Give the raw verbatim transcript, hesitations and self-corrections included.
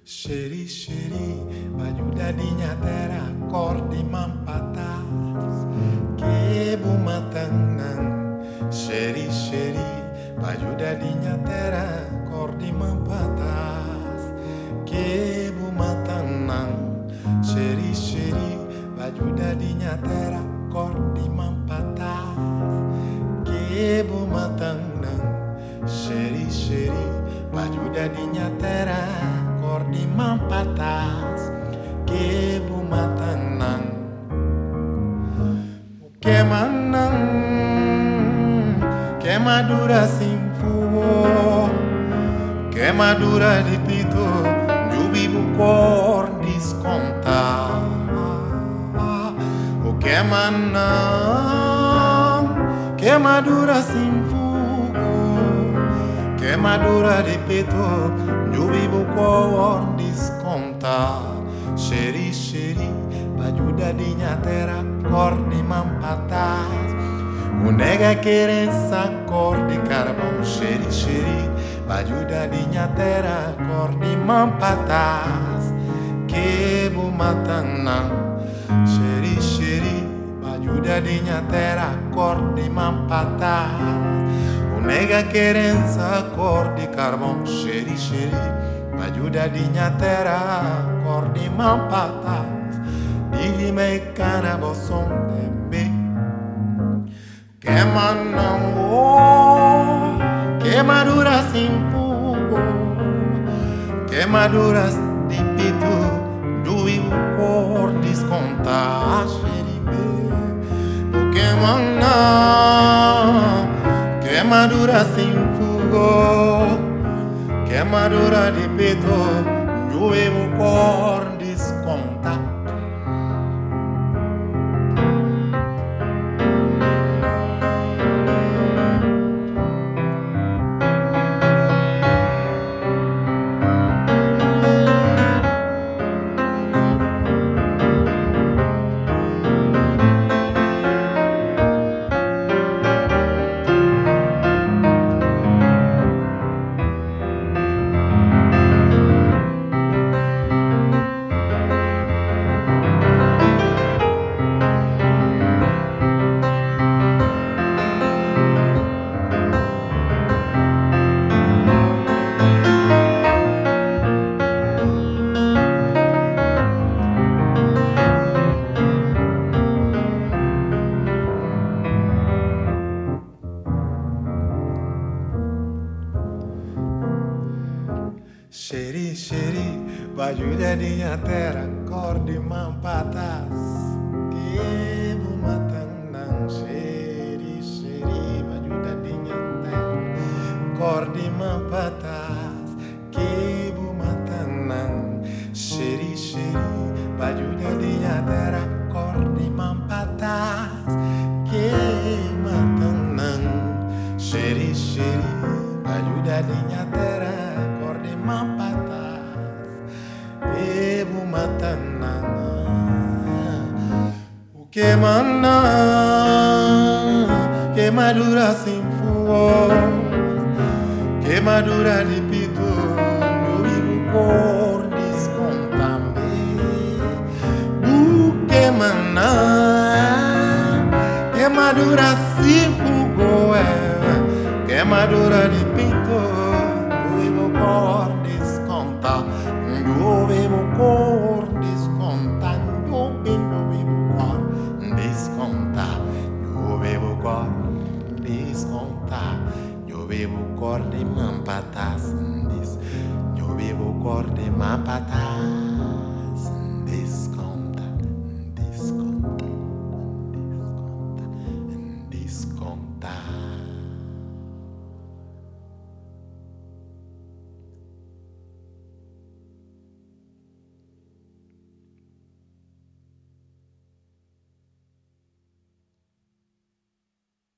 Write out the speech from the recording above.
Xeri, xeri, bajuda di nyatera, kordi mampatas, kebu matangnang. Xeri, xeri, bajuda di nyatera, kordi mampatas, kebu matangnang. Xeri, xeri, bajuda di nyatera, kordi mampatas, kebu matangnang. Xeri, xeri, bajuda di nyatera, kordi mampatas, kebu matangnang. Que manang, queimadura sem fogo, queimadura de pito, jubibu cor descontar. O que manang, queimadura sem fogo, queimadura de peito, eu vivo com descontar. Xeri, xeri, bajuda di nyatera, cor de mampatas. O nega querença, cor de carvão. Xeri, xeri, bajuda di nyatera, cor de mampatas, kebu matangnang. Xeri, xeri, bajuda di nyatera, cor de mampatas. Nega querença, cor de carvão. Xeri, xeri, bajuda di nyatera, cor de mampatas. Divi me cana bosom dembe. Queimanão, queimaduras sem fogo, queimaduras de pito, juivo cor descontar. Xeri, me, queimanão, queimadura sem fogo, queimadura de peito, eu vivo cor descontar. Xeri, xeri, bajuda di nyatera, cor de mampatas, kebu matangnang. Xeri, xeri, bajuda di nyatera, cor de mampatas, kebu matangnang. Xeri, xeri, bajuda di nyatera, cor de mampatas, kebu matangnang. Xeri, xeri, bajuda di nyatera, mampatas, kebu matangnang. O que manang, queimadura sem fogo, queimadura de pito, eu vivo cor descontambe. O que manang, queimadura sem fogo, queimadura de pito, eu vivo cor descontar. Eu vivo cor descontar. Eu vivo, vivo cor descontar. Eu vivo cor descontar. Eu vivo cor de mampatas. Eu vivo cor de mampatas.